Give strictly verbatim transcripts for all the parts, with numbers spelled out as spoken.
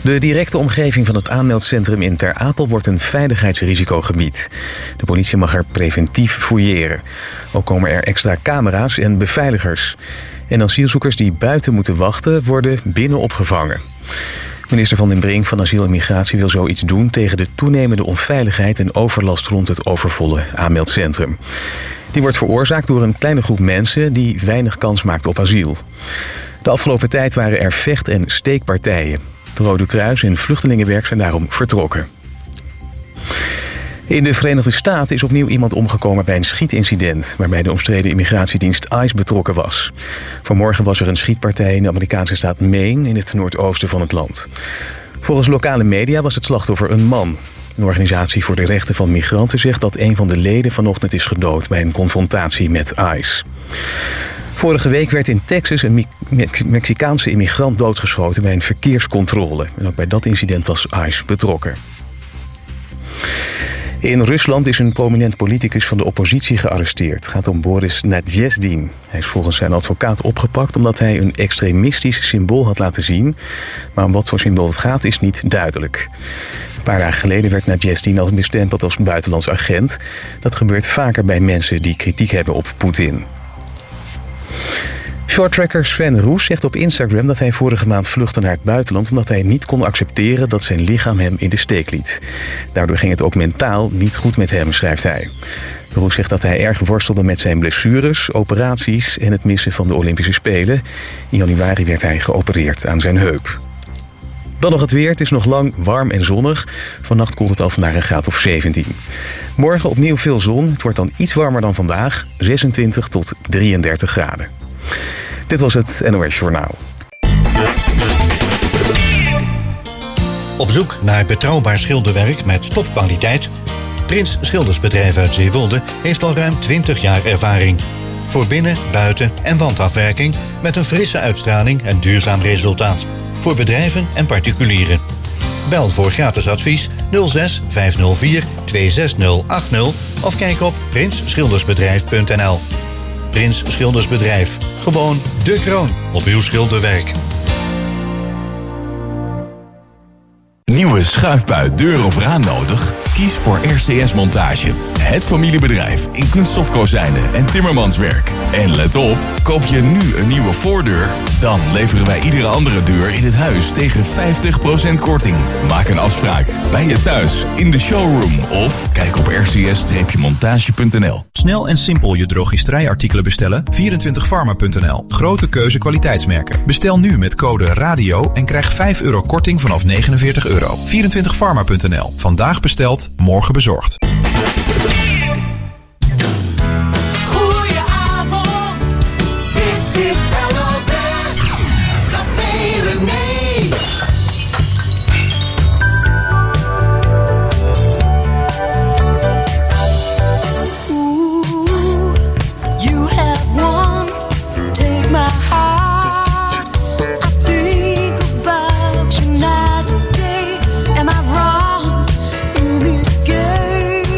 De directe omgeving van het aanmeldcentrum in Ter Apel wordt een veiligheidsrisicogebied. De politie mag er preventief fouilleren. Ook komen er extra camera's en beveiligers. En asielzoekers die buiten moeten wachten worden binnen opgevangen. Minister Van den Brink van Asiel en Migratie wil zoiets doen tegen de toenemende onveiligheid en overlast rond het overvolle aanmeldcentrum. Die wordt veroorzaakt door een kleine groep mensen die weinig kans maakt op asiel. De afgelopen tijd waren er vecht- en steekpartijen. Het Rode Kruis en Vluchtelingenwerk zijn daarom vertrokken. In de Verenigde Staten is opnieuw iemand omgekomen bij een schietincident, waarbij de omstreden immigratiedienst ICE betrokken was. Vanmorgen was er een schietpartij in de Amerikaanse staat Maine in het noordoosten van het land. Volgens lokale media was het slachtoffer een man. Een organisatie voor de rechten van migranten zegt dat een van de leden vanochtend is gedood bij een confrontatie met ICE. Vorige week werd in Texas een Mexicaanse immigrant doodgeschoten bij een verkeerscontrole. En ook bij dat incident was ICE betrokken. In Rusland is een prominent politicus van de oppositie gearresteerd. Het gaat om Boris Nadjezdin. Hij is volgens zijn advocaat opgepakt omdat hij een extremistisch symbool had laten zien. Maar om wat voor symbool het gaat is niet duidelijk. Een paar dagen geleden werd Nadjezdin al bestempeld als buitenlands agent. Dat gebeurt vaker bij mensen die kritiek hebben op Poetin. Shorttracker Sven Roes zegt op Instagram dat hij vorige maand vluchtte naar het buitenland omdat hij niet kon accepteren dat zijn lichaam hem in de steek liet. Daardoor ging het ook mentaal niet goed met hem, schrijft hij. Roes zegt dat hij erg worstelde met zijn blessures, operaties en het missen van de Olympische Spelen. In januari werd hij geopereerd aan zijn heup. Dan nog het weer. Het is nog lang warm en zonnig. Vannacht koelt het af naar een graad of zeventien. Morgen opnieuw veel zon. Het wordt dan iets warmer dan vandaag. zesentwintig tot drieëndertig graden. Dit was het N O S Journaal. Op zoek naar betrouwbaar schilderwerk met topkwaliteit? Prins Schildersbedrijf uit Zeewolde heeft al ruim twintig jaar ervaring. Voor binnen-, buiten- en wandafwerking met een frisse uitstraling en duurzaam resultaat. Voor bedrijven en particulieren. Bel voor gratis advies nul zes vijf nul vier twee zes nul acht nul of kijk op prins schildersbedrijf punt n l. Prins Schildersbedrijf. Gewoon de kroon op uw schilderwerk. Nieuwe schuifbui, deur of raam nodig? Kies voor R C S Montage. Het familiebedrijf in kunststofkozijnen en timmermanswerk. En let op, koop je nu een nieuwe voordeur? Dan leveren wij iedere andere deur in het huis tegen vijftig procent korting. Maak een afspraak bij je thuis, in de showroom of kijk op r c s montage punt n l. Snel en simpel je drogisterijartikelen bestellen? vierentwintig pharma punt n l. Grote keuze kwaliteitsmerken. Bestel nu met code RADIO en krijg vijf euro korting vanaf negenenveertig euro. vierentwintig pharma punt n l. Vandaag besteld, morgen bezorgd. Goedenavond, dit is L O Z, Café René. Am I wrong in this game?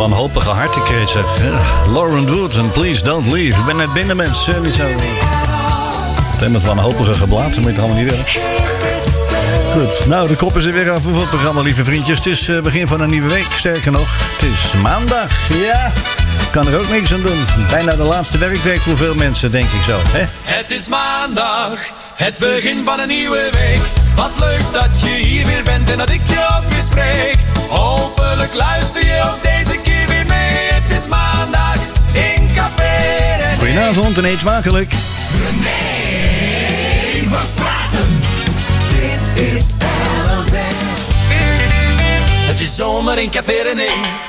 wanhopige hartekreet, zeg. Ja. Lauren Wood en Please Don't Leave. Ik ben net binnen, mensen. Niet zo... Meteen met wanhopige geblaten, moet je het allemaal niet willen. Goed, nou, de kop is er weer af voor het programma, lieve vriendjes. Het is uh, begin van een nieuwe week, sterker nog. Het is maandag, ja. Kan er ook niks aan doen. Bijna de laatste werkweek voor veel mensen, denk ik zo. Hè? Het is maandag, het begin van een nieuwe week. Wat leuk dat je hier weer bent en dat ik je ook weer spreek. Hopelijk luister je ook deze keer weer mee. Het is maandag in Café René. Goedenavond en eet smakelijk. René van Straten. Dit is L O Z. Het is zomer in Café René.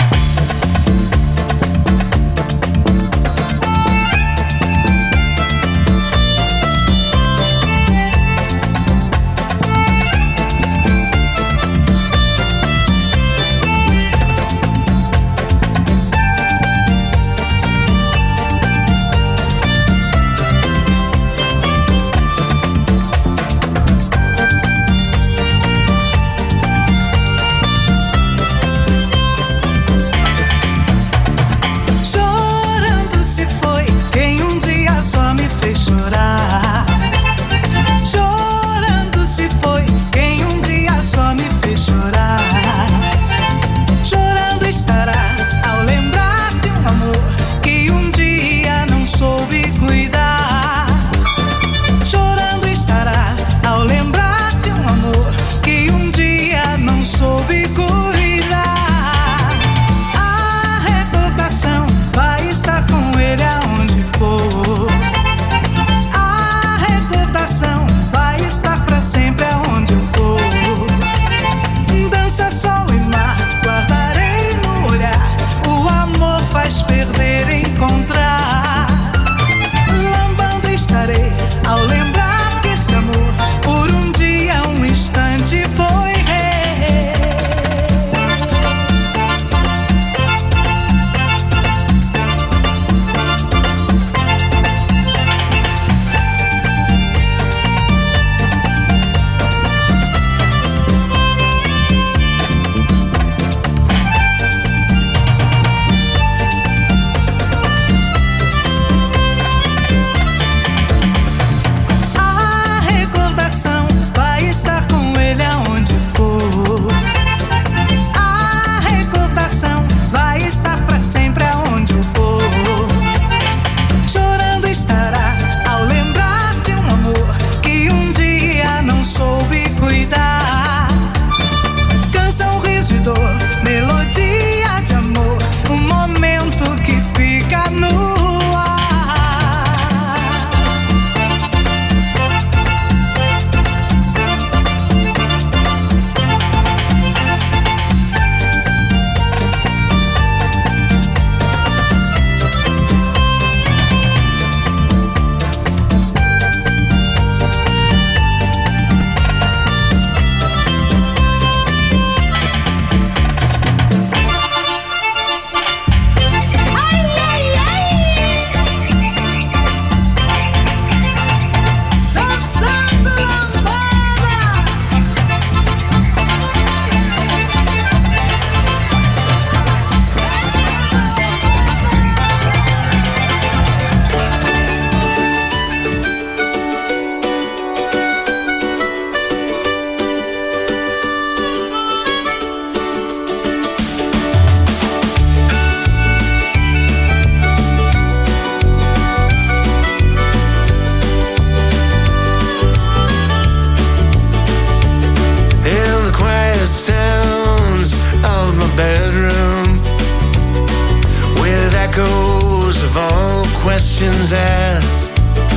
questions asked.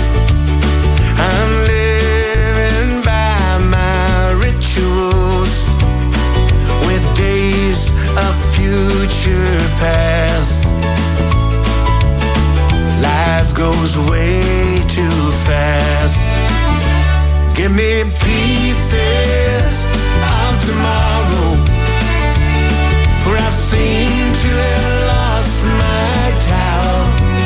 I'm living by my rituals with days of future past. Life goes way too fast. Give me pieces of tomorrow, for I've seemed to have lost my tower.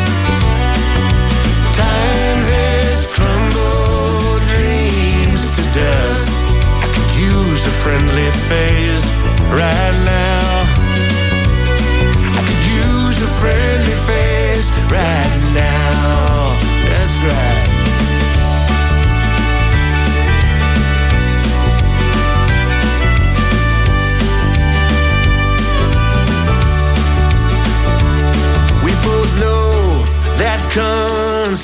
Time has crumbled dreams to dust. I could use a friendly face right now. I could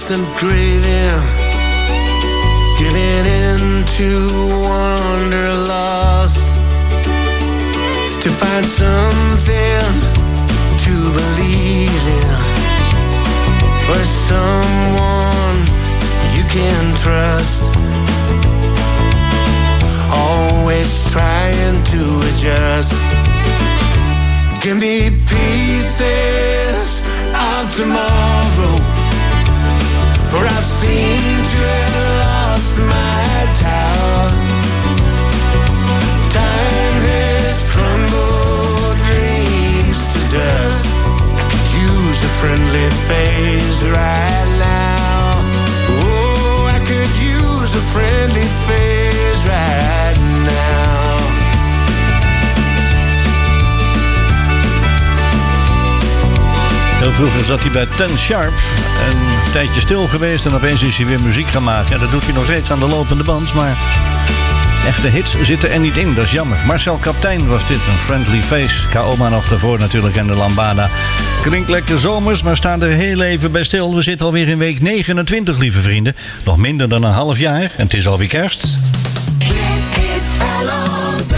constant craving, giving in to wanderlust, to find something to believe in, or someone you can trust. Always trying to adjust. Give me pieces of tomorrow, for I've seemed to have lost my tower. Time has crumbled dreams to dust. I could use a friendly face right now. Oh, I could use a friendly face right now. Heel vroeger zat hij bij Ten Sharp. Een tijdje stil geweest en opeens is hij weer muziek gaan maken. En dat doet hij nog steeds aan de lopende band, maar echte hits zitten er niet in, dat is jammer. Marcel Kaptein was dit, een friendly face. Kaoma nog daarvoor natuurlijk en de Lambada. Klinkt lekker zomers, maar staan er heel even bij stil. We zitten alweer in week negenentwintig, lieve vrienden. Nog minder dan een half jaar en het is alweer kerst. Dit is L O Z.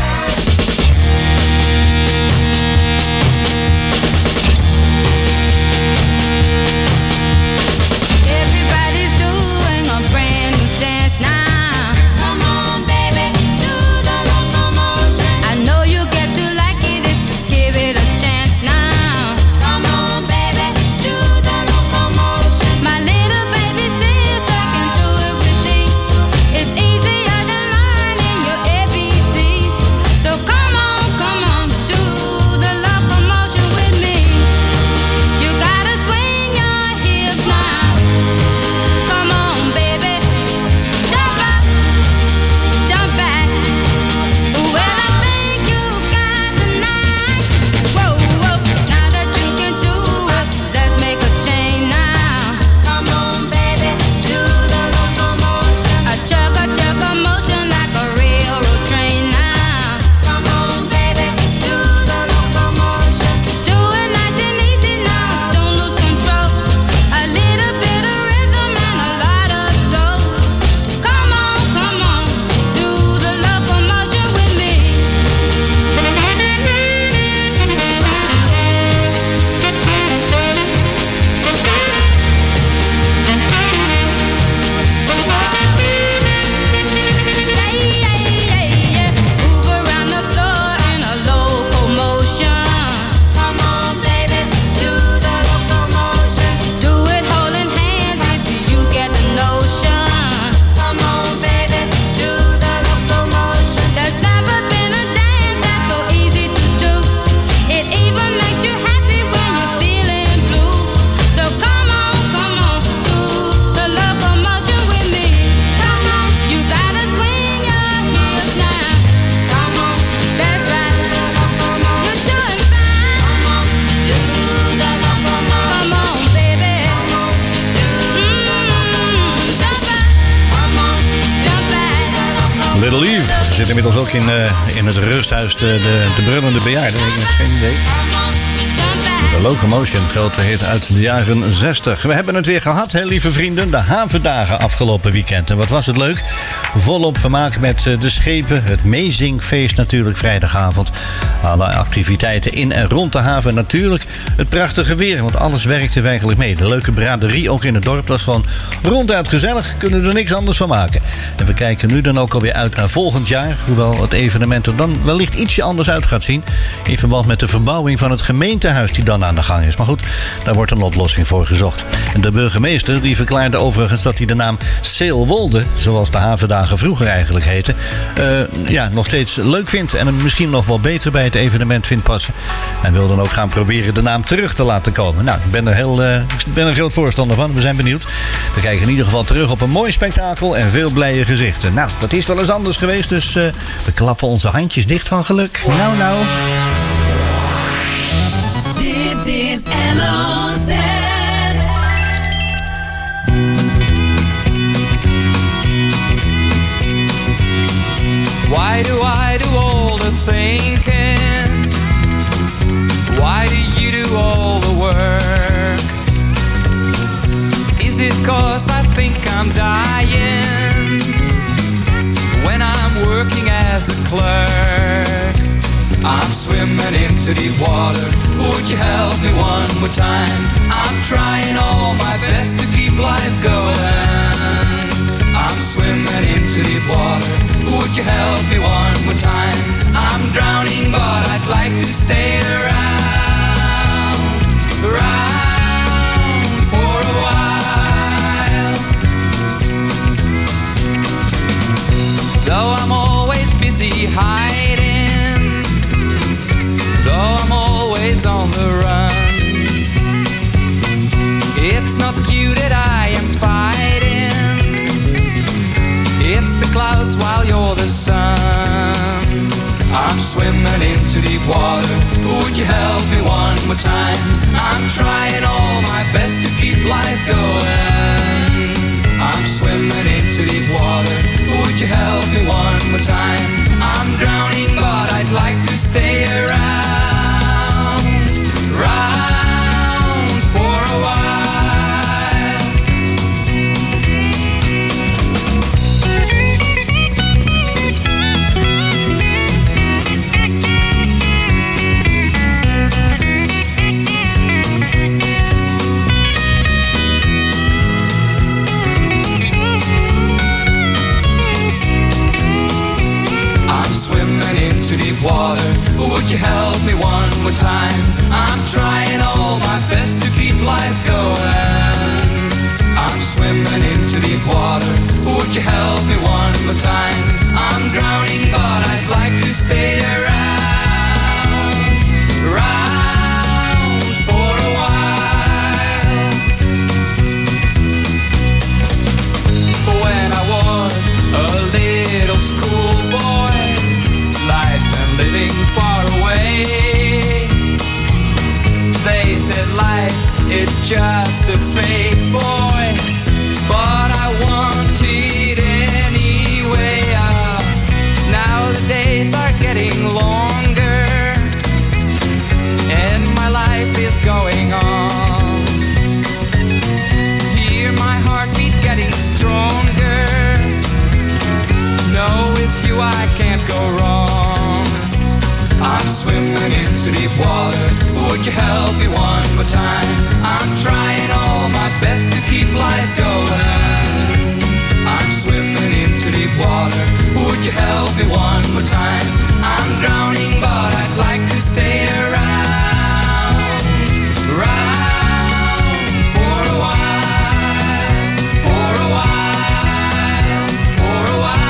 Zit inmiddels ook in, uh, in het rusthuis de, de, de brullende bejaarden. Ik heb geen idee. De Locomotion, grote hit uit de jaren zestig. We hebben het weer gehad, hè, lieve vrienden. De havendagen afgelopen weekend. En wat was het leuk? Volop vermaak met uh, de schepen. Het meezingfeest natuurlijk vrijdagavond. Alle activiteiten in en rond de haven. Natuurlijk het prachtige weer, want alles werkte eigenlijk mee. De leuke braderie ook in het dorp was gewoon ronduit gezellig. Kunnen er niks anders van maken. En we kijken nu dan ook alweer uit naar volgend jaar. Hoewel het evenement er dan wellicht ietsje anders uit gaat zien. In verband met de verbouwing van het gemeentehuis die dan aan de gang is. Maar goed, daar wordt een oplossing voor gezocht. En de burgemeester die verklaarde overigens dat hij de naam Zeelwolde, zoals de havendagen vroeger eigenlijk heten, uh, ja, nog steeds leuk vindt. En hem misschien nog wel beter bij het evenement vindt passen. En wil dan ook gaan proberen de naam terug te laten komen. Nou, ik ben er heel, uh, ik ben er groot voorstander van. We zijn benieuwd. We kijken in ieder geval terug op een mooi spektakel en veel blije gezichten. Nou, dat is wel eens anders geweest, dus uh, we klappen onze handjes dicht van geluk. Nou, nou. Dit is L O Z. Why do I do all the thinking? Why do you do all the work? Is it 'cause as a clerk. I'm swimming into deep water. Would you help me one more time? I'm trying all my best to keep life going. I'm swimming into deep water. Would you help me one more time? I'm drowning, but I'd like to stay around, around for a while. Though I'm always busy hiding, though I'm always on the run, it's not you that I am fighting, it's the clouds while you're the sun. I'm swimming into deep water. Would you help me one more time? I'm trying all my best to keep life going. I'm swimming into deep water. Would you help me one more time? I'm drowning, but I'd like to stay around, around for a while. Deep water, would you help me one more time? I'm trying all my best to keep life going. I'm swimming into deep water. Would you help me one more time? I'm drowning, but I'd like to stay around, around for a while. When I was a little schoolboy, life and living far away, they said life is just a fake, boy, but I want it anyway. Uh, now the days are getting longer and my life is going on. Hear my heartbeat getting stronger. No, with you I can't go wrong. I'm swimming into deep water. Would you help me one more time? I'm trying all my best to keep life going. I'm swimming into deep water. Would you help me one more time? I'm drowning, but I'd like to stay around, around for a while, for a while, for a while.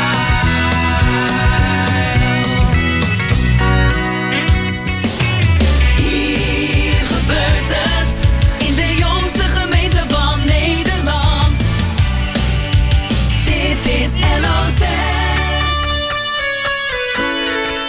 Dit is L O Z.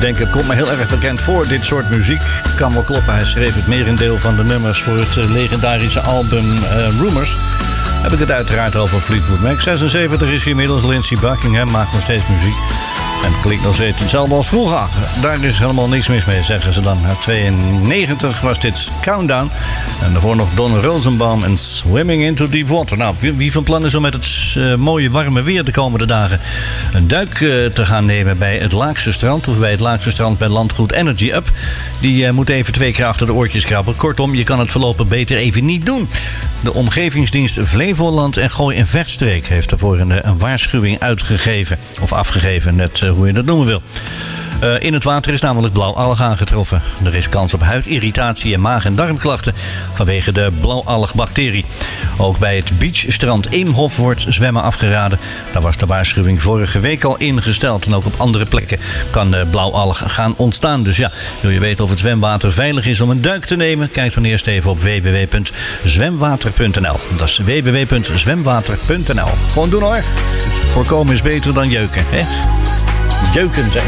denken, het komt me heel erg bekend voor, dit soort muziek. Kan wel kloppen, hij schreef het merendeel van de nummers voor het uh, legendarische album uh, Rumors. Heb ik het uiteraard over Fleetwood Mac. zesenzeventig is hij inmiddels. Lindsey Buckingham maakt nog steeds muziek. En het klinkt nog steeds hetzelfde als vroeger. Daar is helemaal niks mis mee, zeggen ze dan. Uit tweeënnegentig was dit Countdown. En daarvoor nog Don Rosenbaum en Swimming into Deep Water. Nou, wie, wie van plan is om met het uh, mooie warme weer de komende dagen een duik uh, te gaan nemen bij het Laakse strand. Of bij het Laakse strand bij landgoed Energy Up. Die uh, moet even twee keer achter de oortjes krabben. Kortom, je kan het voorlopig beter even niet doen. De omgevingsdienst Flevoland en Gooi- en Vechtstreek heeft daarvoor een, een waarschuwing uitgegeven. Of afgegeven, net uh, hoe je dat noemen wil. Uh, in het water is namelijk blauwalg aangetroffen. Er is kans op huidirritatie en maag- en darmklachten vanwege de blauwalgbacterie. Ook bij het beachstrand Eemhof wordt zwemmen afgeraden. Daar was de waarschuwing vorige week al ingesteld. En ook op andere plekken kan uh, blauwalg gaan ontstaan. Dus ja, wil je weten of het zwemwater veilig is om een duik te nemen? Kijk dan eerst even op w w w punt zwemwater punt n l. Dat is w w w punt zwemwater punt n l. Gewoon doen hoor. Voorkomen is beter dan jeuken, hè? Jeuken zijn.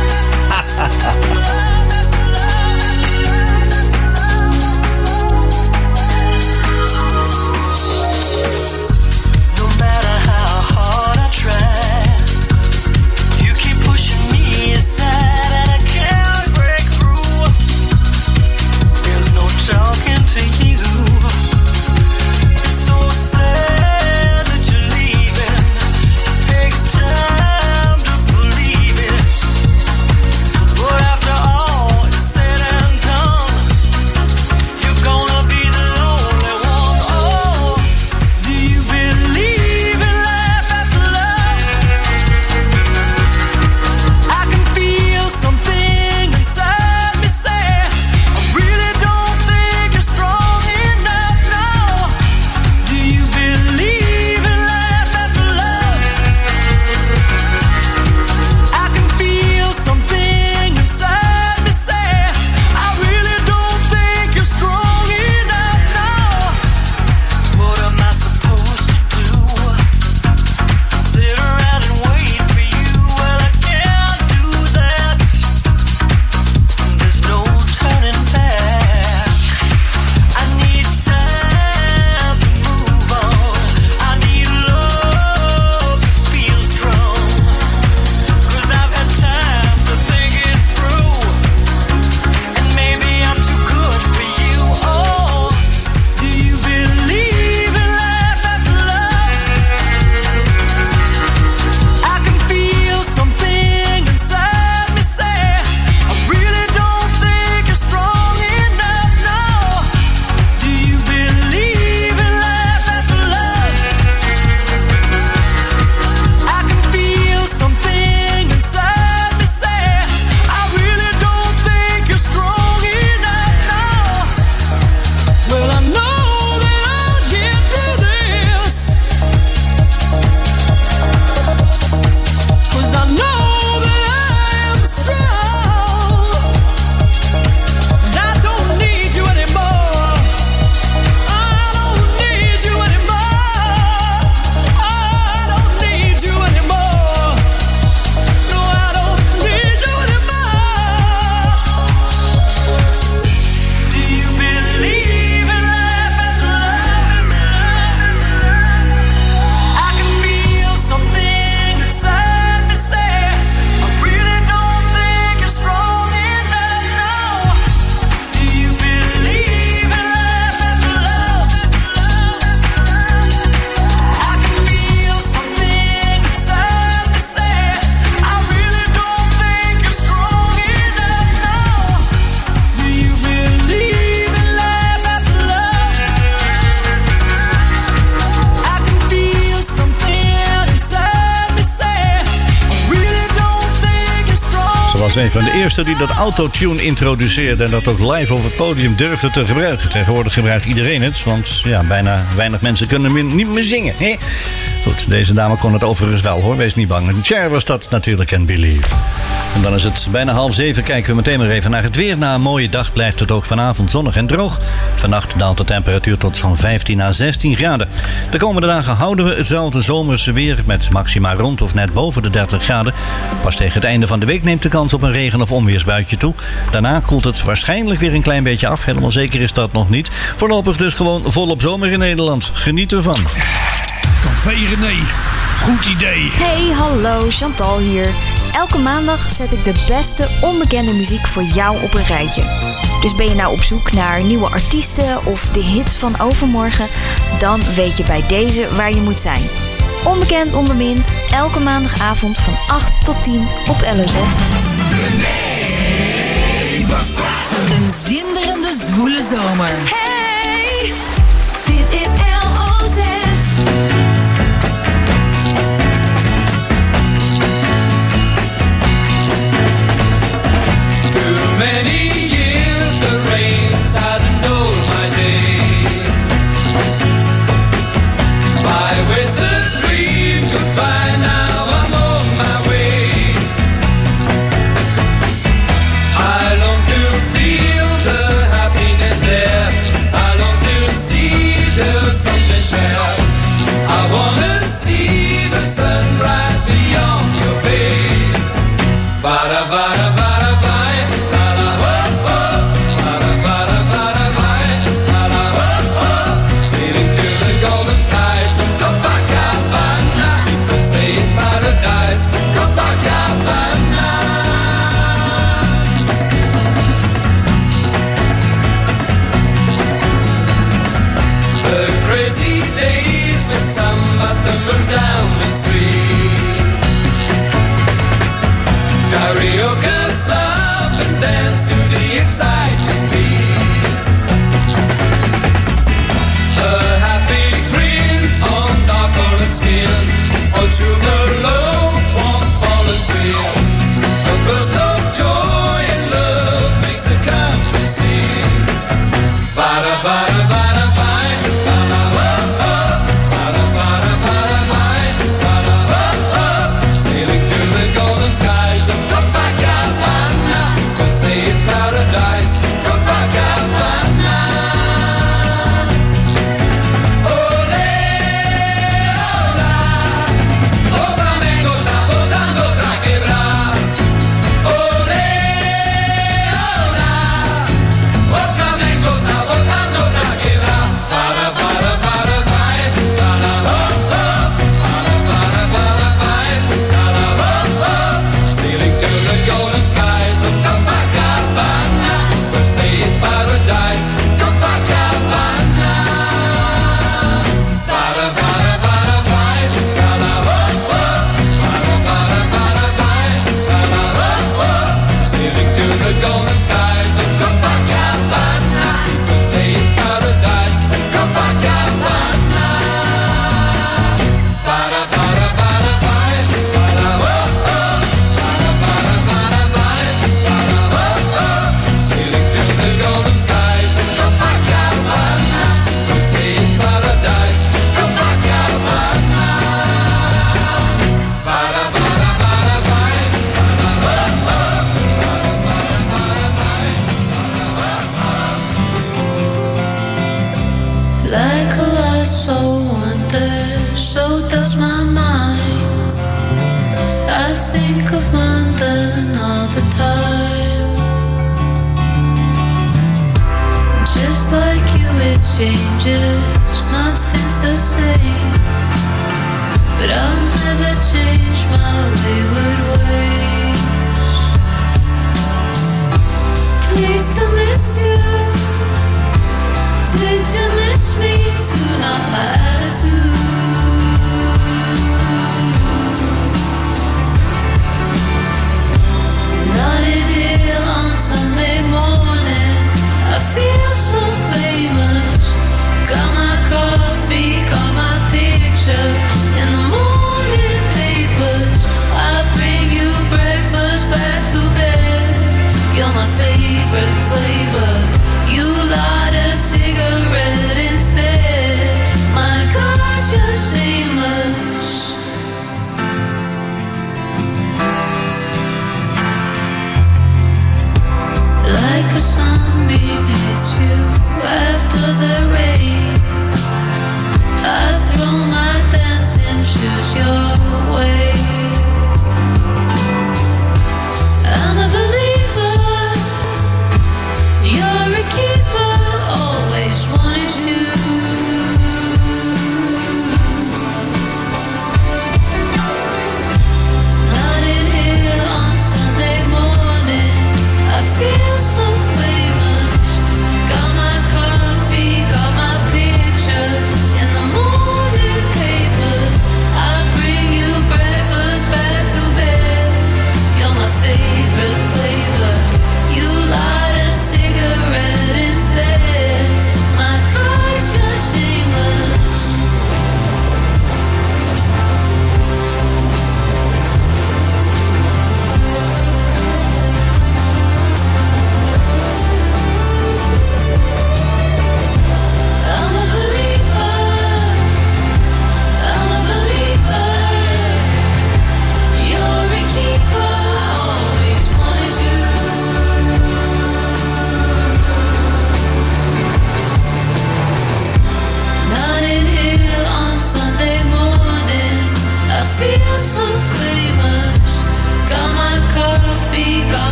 Een van de eerste die dat autotune introduceerde en dat ook live op het podium durfde te gebruiken. Tegenwoordig gebruikt iedereen het, want ja, bijna weinig mensen kunnen niet meer zingen. Hè? Goed, deze dame kon het overigens wel hoor, wees niet bang. Cher was dat natuurlijk en Believe. En dan is het bijna half zeven. Kijken we meteen maar even naar het weer. Na een mooie dag blijft het ook vanavond zonnig en droog. Vannacht daalt de temperatuur tot zo'n vijftien à zestien graden. De komende dagen houden we hetzelfde zomerse weer met maxima rond of net boven de dertig graden. Pas tegen het einde van de week neemt de kans op een regen- of onweersbuitje toe. Daarna koelt het waarschijnlijk weer een klein beetje af. Helemaal zeker is dat nog niet. Voorlopig dus gewoon volop zomer in Nederland. Geniet ervan. Café René. Goed idee. Hey, hallo, Chantal hier. Elke maandag zet ik de beste onbekende muziek voor jou op een rijtje. Dus ben je nou op zoek naar nieuwe artiesten of de hits van overmorgen? Dan weet je bij deze waar je moet zijn. Onbekend onbemind, elke maandagavond van acht tot tien op L O Z. Een zinderende zwoele zomer. Hey, dit is L O Z. Too many years the rains hadn't dulled my days. My wasted dream goodbye, now I'm on my way. I long to feel the happiness there. I long to see the something share. I wanna see the sunrise beyond your bay. Vada, vada, vada, vada. Down the street, karaoke's laugh and dance to the exciting beat. A happy grin on dark colored skin, on sugar loaf won't fall asleep. A burst of joy and love makes the country sing. Vada, vada, vada, vada. Changes, nothing's the same, but I'll never change my wayward ways. Please to miss you. Did you miss me too? Not my attitude. Notting Hill on Sunday morning, I feel so famous. Got my coffee, got my picture in the morning papers. I bring you breakfast back to bed. You're my favorite flavor. You light a cigarette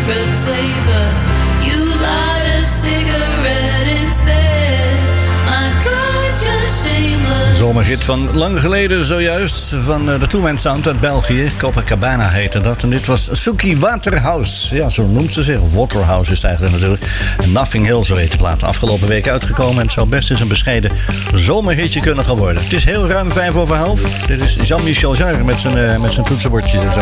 favorite flavor. You light a cigarette instead. My God, you're shameless. Zomerhit van lang geleden zojuist. Van de Two-Man Sound uit België. Copacabana heette dat. En dit was Suki Waterhouse. Ja, zo noemt ze zich. Waterhouse is het eigenlijk natuurlijk. En Nothing Hill, zo heet de plaat. Afgelopen week uitgekomen. En het zou best eens een bescheiden zomerhitje kunnen gaan worden. Het is heel ruim vijf over half. Dit is Jean-Michel Jarre met zijn, uh, met zijn toetsenbordje. Zo.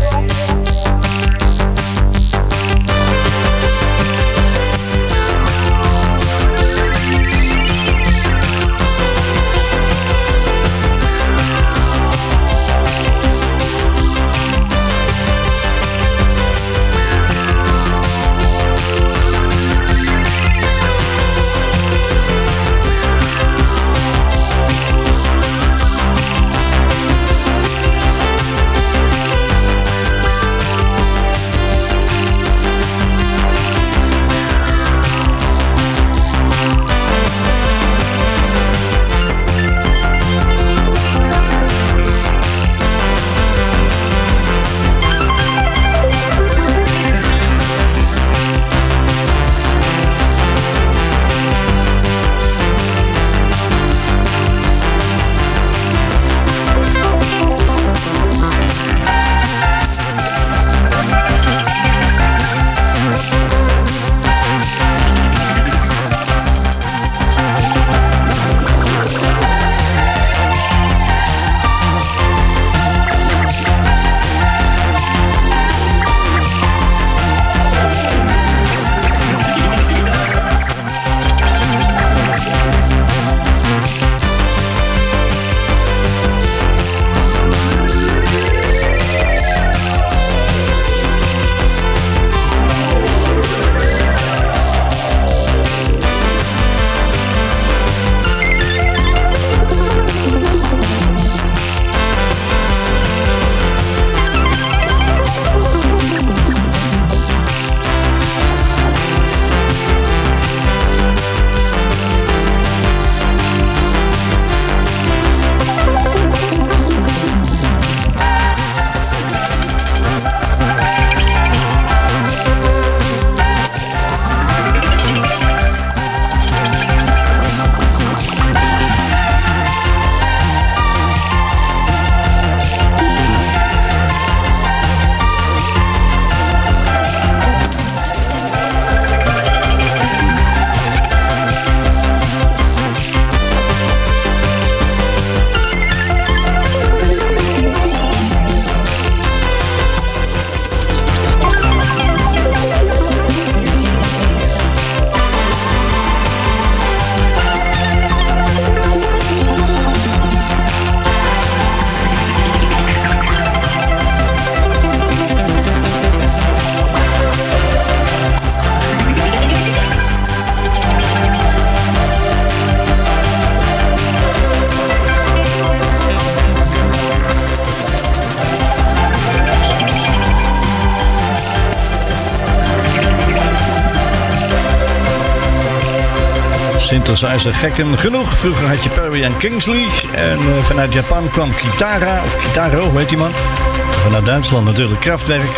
Synthesizer gekken genoeg. Vroeger had je Perry en Kingsley. En uh, vanuit Japan kwam Kitara, of Kitaro, hoe heet die man? Vanuit Duitsland natuurlijk Kraftwerk.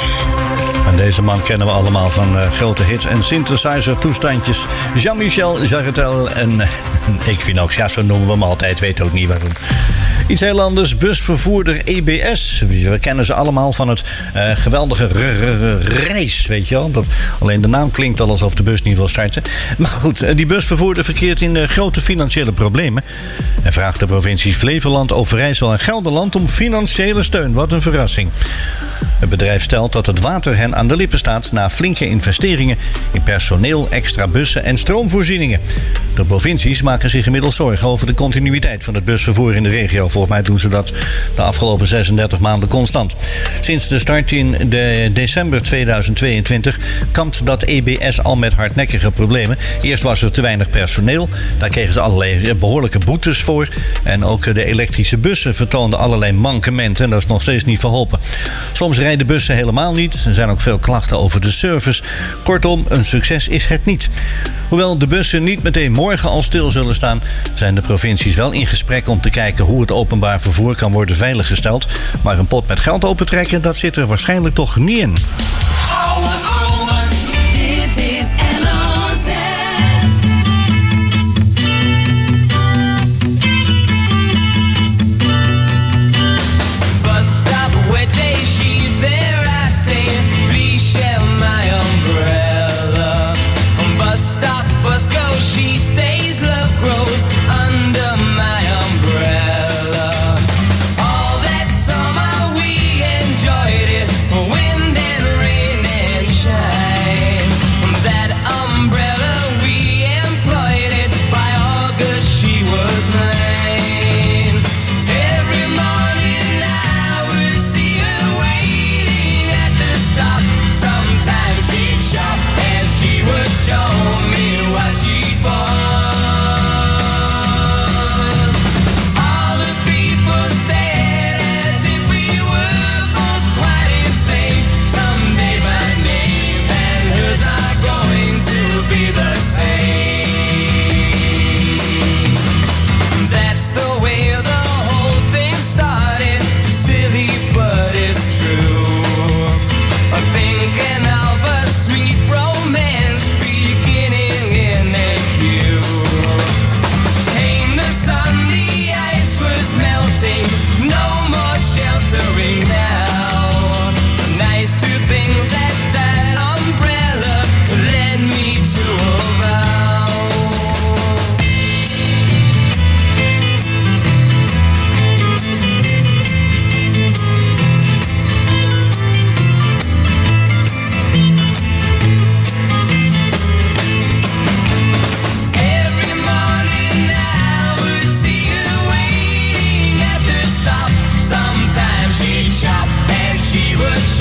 En deze man kennen we allemaal van uh, grote hits en synthesizer toestandjes. Jean-Michel Jarre en uh, Equinox. Ja, zo noemen we hem altijd. Weet ook niet waarom. Iets heel anders, busvervoerder E B S. We kennen ze allemaal van het uh, geweldige reis, weet je wel. Dat alleen de naam klinkt al alsof de bus niet wil starten. Maar goed, die busvervoerder verkeert in uh, grote financiële problemen. En vraagt de provincies Flevoland, Overijssel en Gelderland om financiële steun. Wat een verrassing. Het bedrijf stelt dat het water hen aan de lippen staat na flinke investeringen in personeel, extra bussen en stroomvoorzieningen. De provincies maken zich inmiddels zorgen over de continuïteit van het busvervoer in de regio. Volgens mij doen ze dat de afgelopen zesendertig maanden constant. Sinds de start in de december tweeduizend tweeëntwintig kampt dat E B S al met hardnekkige problemen. Eerst was er te weinig personeel. Daar kregen ze allerlei behoorlijke boetes voor. En ook de elektrische bussen vertoonden allerlei mankementen. En dat is nog steeds niet verholpen. Soms rijden bussen helemaal niet. Er zijn ook veel klachten over de service. Kortom, een succes is het niet. Hoewel de bussen niet meteen morgen al stil zullen staan, zijn de provincies wel in gesprek om te kijken hoe het openbaar vervoer kan worden veiliggesteld. Maar een pot met geld opentrekken, dat zit er waarschijnlijk toch niet in. Oude, oude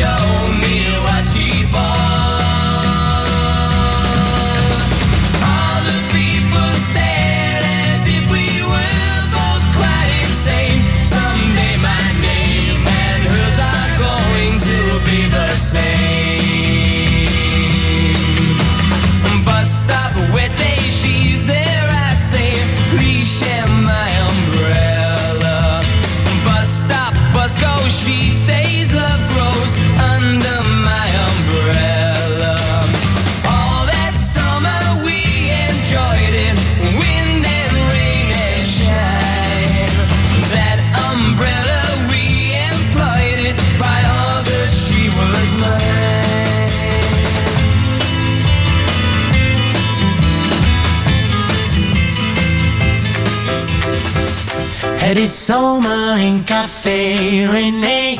show me what she bought. All the people stared as if we were both quite insane. Someday my name and hers are going to be the same. Bus stop, wet day, she's there, I say, please share my umbrella. Bus stop, bus goes, she stays, love grows under my umbrella. All that summer we enjoyed it, wind and rain and shine. That umbrella we employed it, by August she was mine. Het is zomer in Café René.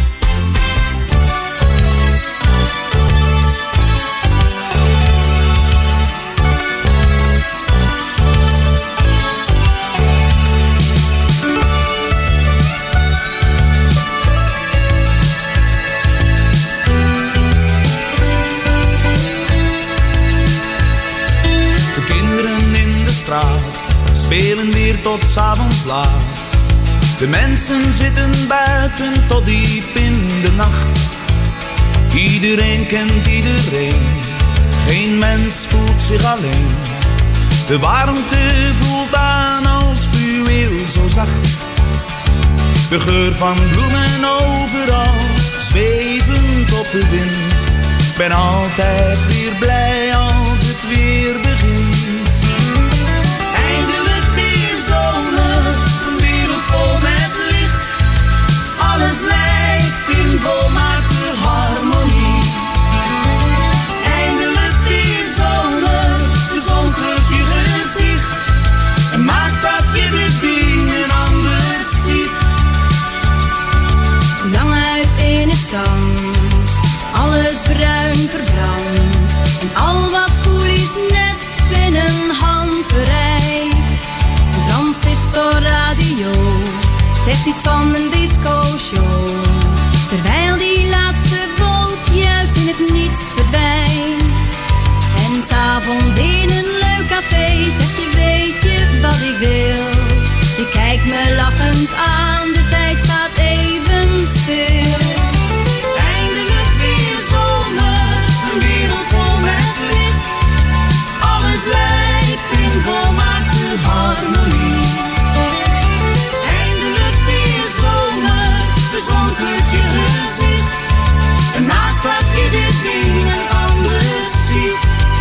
De kinderen in de straat spelen weer tot 's avonds laat. De mensen zitten buiten tot diep in de nacht. Iedereen kent iedereen, geen mens voelt zich alleen. De warmte voelt aan als fluweel zo zacht. De geur van bloemen overal, zwevend op de wind. Ben altijd weer blij als het weer begint. Eindelijk weer zomer, een wereld vol met licht. Alles lijkt in volmaakte harmonie. Eindelijk weer zomer, de zon kleurt je gezicht. En maakt dat je de dingen anders ziet. Lang uit in het zand, alles bruin verbrand. En al wat koel is net binnen handbereik. Een transistorradio zegt iets van een disco-show. Terwijl die laatste boot juist in het niets verdwijnt. En s'avonds in een leuk café zeg je, weet je wat ik wil? Je kijkt me lachend aan, de tijd staat even stil. Eindelijk weer zomer, een wereld vol met licht. Alles lijkt in volmaakte harmonie. Eindelijk weer zomer, de zon kleurt je gezicht. En maakt dat je de dingen anders ziet.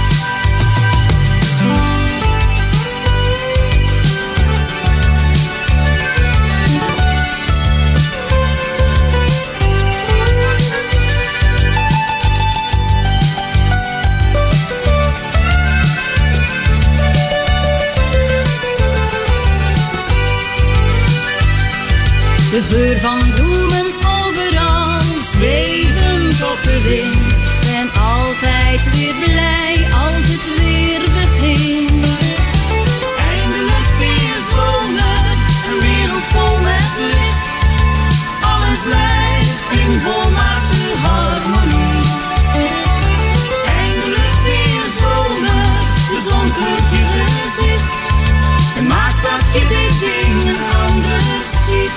De geur van bloemen overal, zwevend op de wind. Ben altijd weer blij als het weer begint. Eindelijk weer zomer, een wereld vol met licht. Alles lijkt in volmaakte harmonie. Eindelijk weer zomer, de zon kleurt je gezicht. En maakt dat je de dingen anders ziet.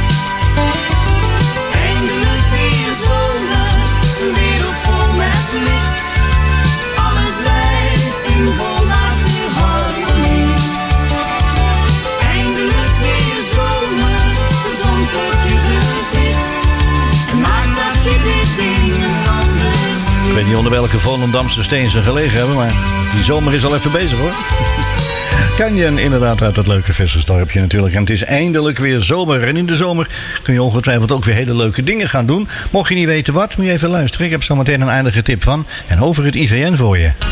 Eindelijk weer zomer, een wereld vol met licht. Alles lijkt in volmaakte harmonie. Eindelijk weer zomer, de zon kleurt je gezicht. En maakt dat je de dingen anders ziet. Ik weet niet onder welke Volendamse steen ze gelegen hebben, maar die zomer is al even bezig hoor. Canyon, inderdaad, uit dat leuke vissersdorpje natuurlijk. En het is eindelijk weer zomer. En in de zomer kun je ongetwijfeld ook weer hele leuke dingen gaan doen. Mocht je niet weten wat, moet je even luisteren. Ik heb zo meteen een aardige tip van en over het I V N voor je.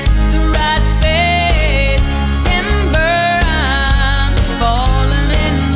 Falling in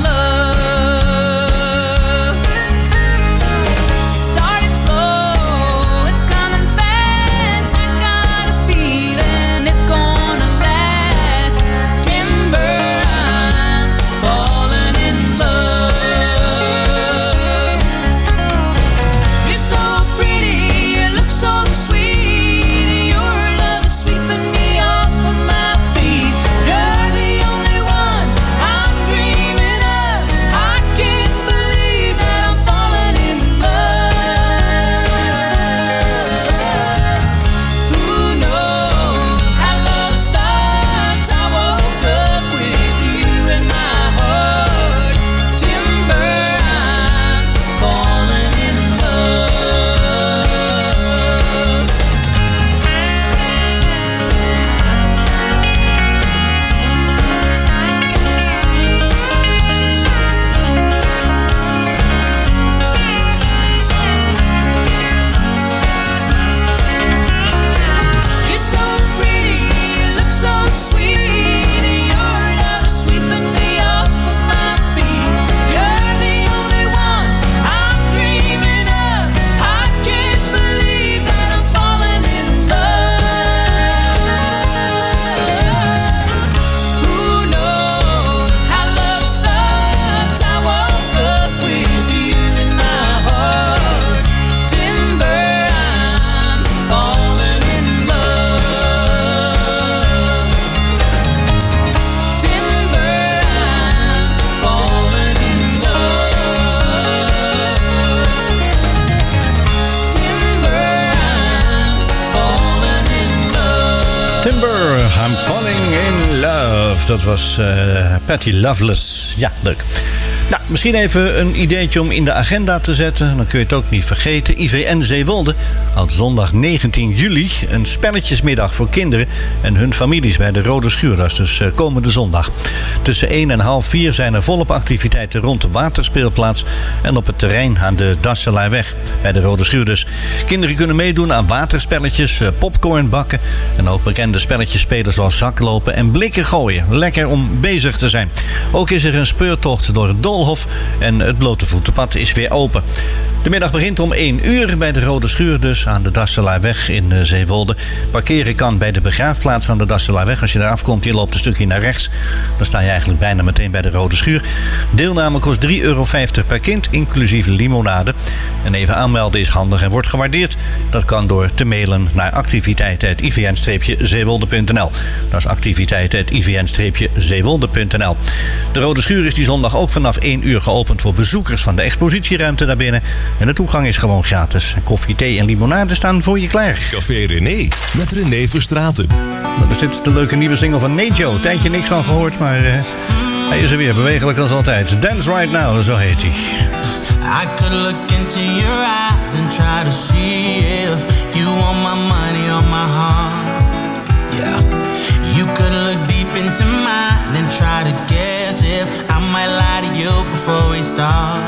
I'm falling in love. Dat was uh, Patty Loveless. Ja, leuk. Nou, misschien even een ideetje om in de agenda te zetten. Dan kun je het ook niet vergeten. I V N Zeewolde houdt zondag negentien juli een spelletjesmiddag voor kinderen en hun families bij de Rode Schuur. Dat is dus uh, komende zondag. Tussen één en half vier zijn er volop activiteiten rond de waterspeelplaats en op het terrein aan de Dasselaarweg bij de Rode Schuur. Dus kinderen kunnen meedoen aan waterspelletjes, uh, popcorn bakken en ook bekende spelletjes spelen zoals zaklopen en blikken gooien. Lekker om bezig te zijn. Ook is er een speurtocht door het Doolhof en het blote voetenpad is weer open. De middag begint om één uur bij de Rode Schuur, dus aan de Dasselaarweg in Zeewolde. Parkeren kan bij de begraafplaats aan de Dasselaarweg. Als je daar afkomt, je loopt een stukje naar rechts. Dan sta je eigenlijk bijna meteen bij de Rode Schuur. Deelname kost drie euro vijftig per kind, inclusief limonade. En even aanmelden is handig en wordt gewaardeerd. Dat kan door te mailen naar activiteiten at i v n zeewolde punt n l. Dat is activiteiten at i v n zeewolde punt n l. De Rode Schuur is die zondag ook vanaf één uur geopend voor bezoekers van de expositieruimte daarbinnen. En de toegang is gewoon gratis. Koffie, thee en limonade staan voor je klaar. Café René met René Verstraeten. Dat is dit de leuke nieuwe single van Nejo. Tijdje niks van gehoord, maar uh, hij is er weer. Bewegelijk als altijd. Dance Right Now, zo heet hij. I could look into your eyes and try to see if you want my money or my heart. Yeah. You could look deep into mine and try to guess if I might lie to you before we start.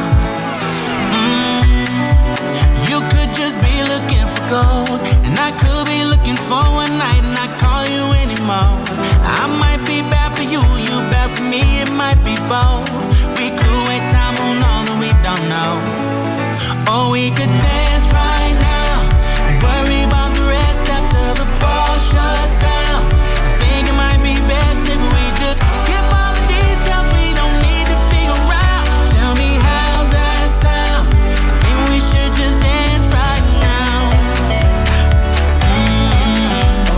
Mm. You could just be looking for gold, and I could be looking for one night and not call you anymore. I might be bad for you, you bad for me, it might be both. We could waste time on all that we don't know. Or we could dance right now, worry about the rest after the bar shuts down. I think it might be best if we just skip all the details we don't need to figure out. Tell me how's that sound? I think we should just dance right now. Mm-hmm.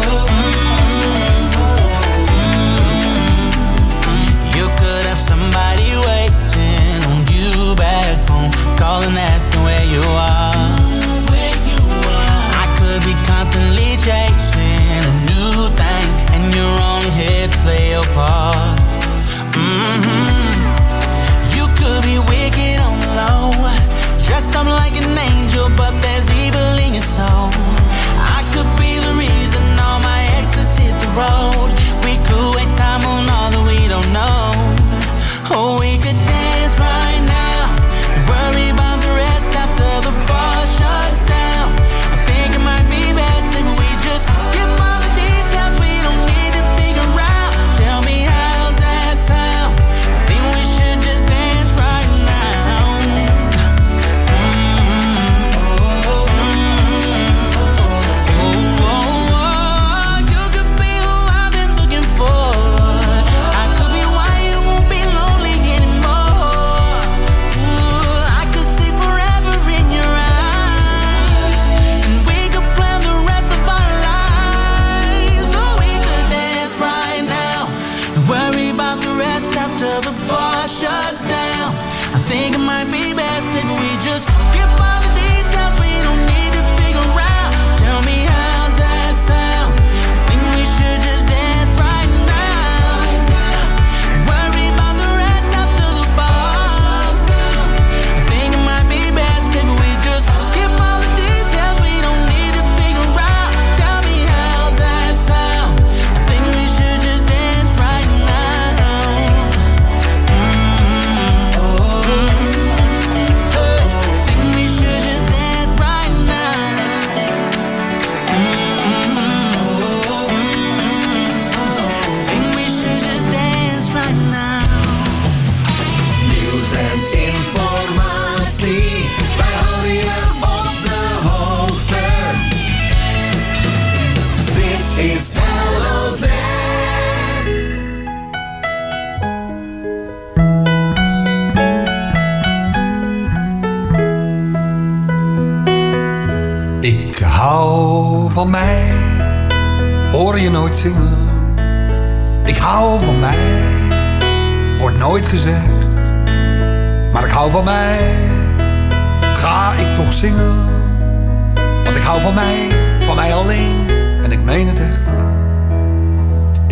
Mm-hmm. You could have somebody waiting on you back home, calling asking where you are. Where you are. I could be constantly chasing a new thing, and you're only here to play your part. Mm-hmm. You could be wicked on the low, dressed up like an angel, but there's evil in your soul. I could be the reason all my exes hit the road. We could waste time on all that we don't know. Oh, we could dance right now, worry about the rest after the bar shuts down. I think it might be best if we just skip all the details we don't need to figure out. Tell me how's that sound? I think we should just dance right now. Mm-hmm. Oh, mm-hmm. Oh, oh, oh, you could be who I've been looking for. I could be why you won't be lonely anymore. Ooh, I could see forever in your eyes, and we could plan the rest of our lives. Oh, we could dance right now and worry about the rest after the bar shuts down. I think it might be best if we just skip all the details we don't need to figure out. Tell me how's that sound? I think we should just dance right now. Worry about the rest after the bar. I think it might be best if we just skip all the details we don't need to figure out. Tell me how's that sound? I think we should just dance right now. Mm-hmm. Oh, hey. I think we should just dance right now. Mm-hmm. Oh, I think we should just dance right now. Nieuws en informatie, wij houden je op de hoogte. Dit is L O Z. Ik hou van mij, hoor je nooit zingen. Ik hou van mij, wordt nooit gezegd. Maar ik hou van mij, ga ik toch zingen. Want ik hou van mij, van mij alleen. En ik meen het echt.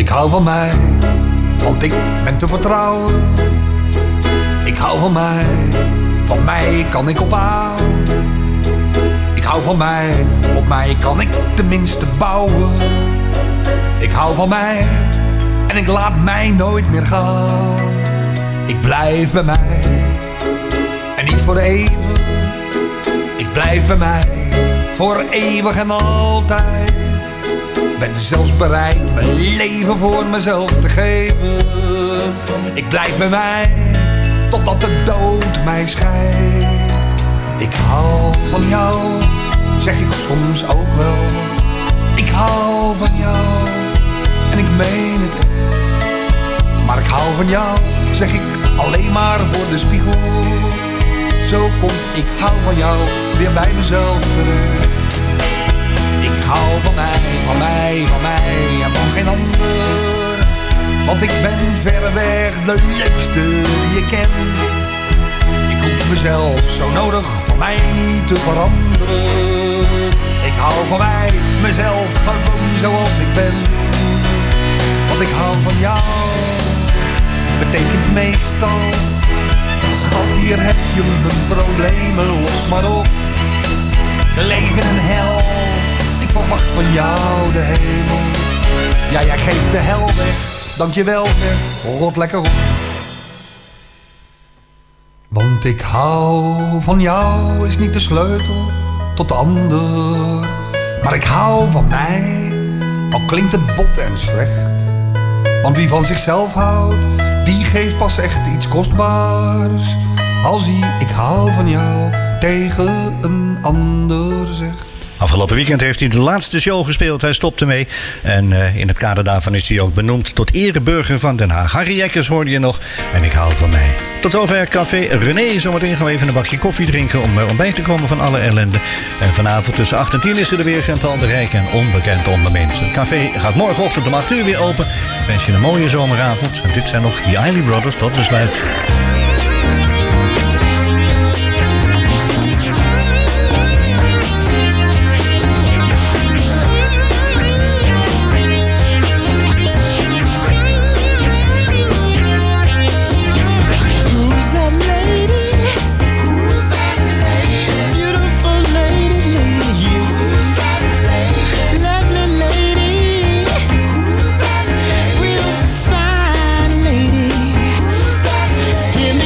Ik hou van mij, want ik ben te vertrouwen. Ik hou van mij, van mij kan ik op aan. Ik hou van mij, op mij kan ik tenminste bouwen. Ik hou van mij en ik laat mij nooit meer gaan. Ik blijf bij mij en niet voor even. Ik blijf bij mij voor eeuwig en altijd. Ben zelfs bereid mijn leven voor mezelf te geven. Ik blijf bij mij totdat de dood mij scheidt. Ik hou van jou, zeg ik soms ook wel. Ik hou van jou en ik meen het echt. Maar ik hou van jou, zeg ik alleen maar voor de spiegel. Zo komt ik hou van jou weer bij mezelf terecht. Ik hou van mij, van mij, van mij en van geen ander. Want ik ben verreweg de leukste die je ken. Ik hoef mezelf zo nodig van mij niet te veranderen. Ik hou van mij, mezelf gewoon zoals ik ben. Want ik hou van jou, betekent meestal: schat, hier heb je mijn problemen, los maar op. Leven in hel, ik verwacht van jou de hemel. Ja, jij geeft de hel weg, dankjewel zeg, rot lekker op. Want ik hou van jou is niet de sleutel tot de ander. Maar ik hou van mij, al klinkt het bot en slecht. Want wie van zichzelf houdt, die geeft pas echt iets kostbaars. Als hij ik hou van jou tegen een ander zegt. Afgelopen weekend heeft hij de laatste show gespeeld. Hij stopte mee. En uh, in het kader daarvan is hij ook benoemd tot ereburger van Den Haag. Harry Jekkers hoorde je nog. En ik hou van mij. Tot zover Café René. Zometeen gaan we even een bakje koffie drinken om, uh, om bij te komen van alle ellende. En vanavond tussen acht en tien is er weer Chantal de Rijk en Onbekend Onbemind. Het café gaat morgenochtend om acht uur weer open. Ik wens je een mooie zomeravond. En dit zijn nog de Isley Brothers tot besluit. Hear me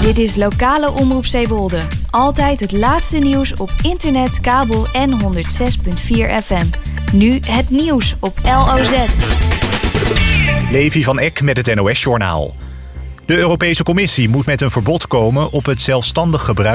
Dit is lokale Omroep Zeewolde. Altijd het laatste nieuws op internet, kabel en honderd zes komma vier F M. Nu het nieuws op L O Z. Levi van Eck met het N O S-journaal. De Europese Commissie moet met een verbod komen op het zelfstandig gebruik